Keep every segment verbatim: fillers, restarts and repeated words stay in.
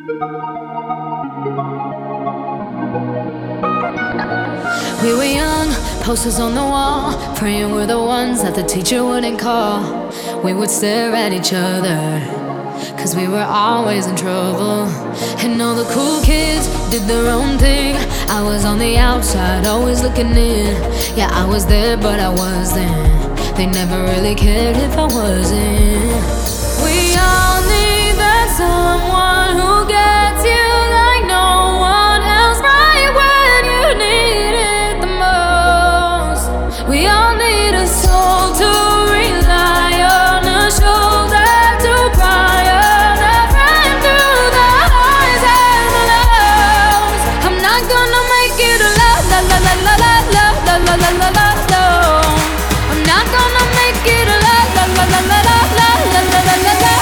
We were young, posters on the wall, praying we're the ones that the teacher wouldn't call. We would stare at each other, cause we were always in trouble. And all the cool kids did their own thing. I was on the outside, always looking in. Yeah, I was there, but I wasn't. They never really cared if I wasn't. We all need that someone who gets you like no one else, right when you need it the most. We all need a soul to rely on, a shoulder to cry on, a friend through the highs and the lows. I'm not gonna make it alone, la la la la la la la la la la la. I'm not gonna make it alone, la la la la la la la la la la la.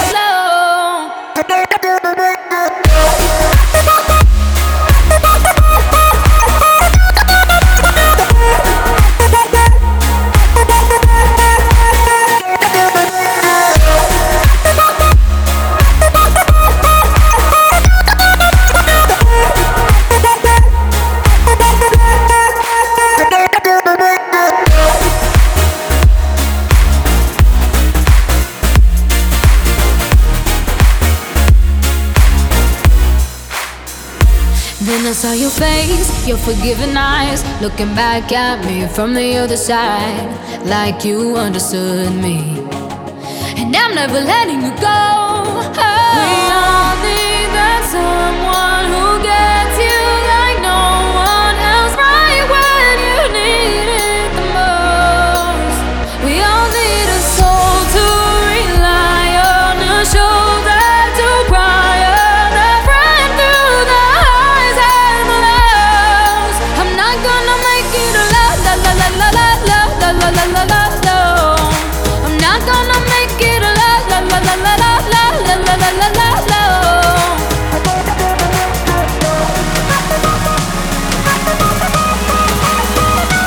Then I saw your face, your forgiving eyes, looking back at me from the other side, like you understood me. And I'm never letting you go. Oh. We all need that someone who gets you like no one else, right when you need it the most. We all need a soul to rely on, a shoulder to cry on, a friend through the highs and the lows. I'm not gonna make it alone, la la la la la la la la la la la la. I'm not gonna make it alone, la la la la la la la la la la la la.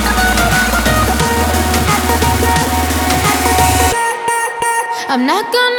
I'm not gonna